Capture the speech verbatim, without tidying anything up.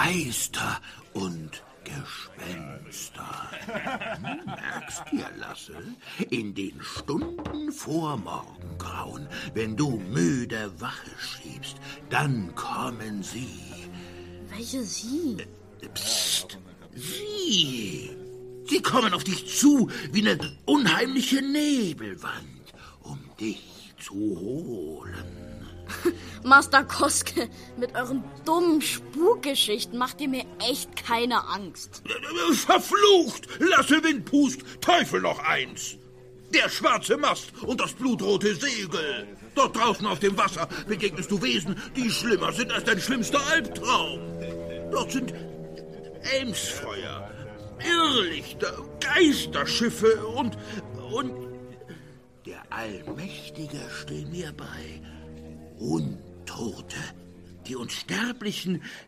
Geister und Gespenster. Hm, merkst dir, Lasse, in den Stunden vor Morgengrauen, wenn du müde Wache schiebst, dann kommen sie. Welche Sie? Psst, sie. Sie kommen auf dich zu wie eine unheimliche Nebelwand, um dich zu holen. Master Koske, mit euren dummen Spukgeschichten macht ihr mir echt keine Angst. Verflucht! Lasse Windpust, Teufel noch eins! Der schwarze Mast und das blutrote Segel. Dort draußen auf dem Wasser begegnest du Wesen, die schlimmer sind als dein schlimmster Albtraum. Dort sind Elmsfeuer, Irrlichter, Geisterschiffe und... und... der Allmächtige steht mir bei. Untote, die uns Sterblichen